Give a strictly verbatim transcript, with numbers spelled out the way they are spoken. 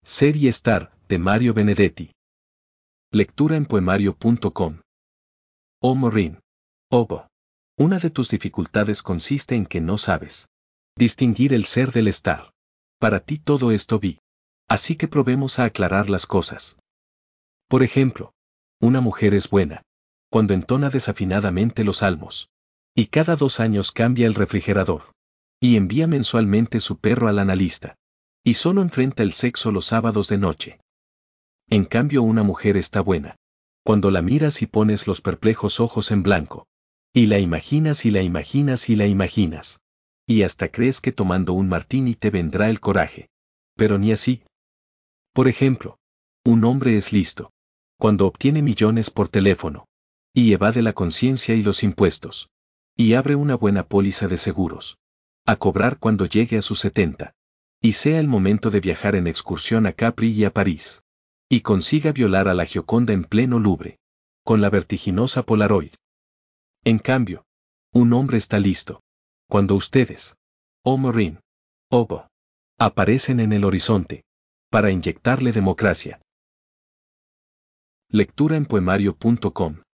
Ser y estar, de Mario Benedetti. Lectura en poemario punto com. Oh Maureen. Oh. Una de tus dificultades consiste en que no sabes distinguir el ser del estar. Para ti todo esto vi. Así que probemos a aclarar las cosas. Por ejemplo, una mujer es buena cuando entona desafinadamente los salmos. Y cada dos años cambia el refrigerador. Y envía mensualmente su perro al analista. Y solo enfrenta el sexo los sábados de noche. En cambio una mujer está buena cuando la miras y pones los perplejos ojos en blanco. Y la imaginas y la imaginas y la imaginas. Y hasta crees que tomando un martini te vendrá el coraje. Pero ni así. Por ejemplo, un hombre es listo cuando obtiene millones por teléfono. Y evade la conciencia y los impuestos. Y abre una buena póliza de seguros. A cobrar cuando llegue a sus setenta. Y sea el momento de viajar en excursión a Capri y a París. Y consiga violar a la Gioconda en pleno Louvre. Con la vertiginosa Polaroid. En cambio, un hombre está listo cuando ustedes, oh Maureen, oh Bo, aparecen en el horizonte para inyectarle democracia. Lectura en poemario punto com.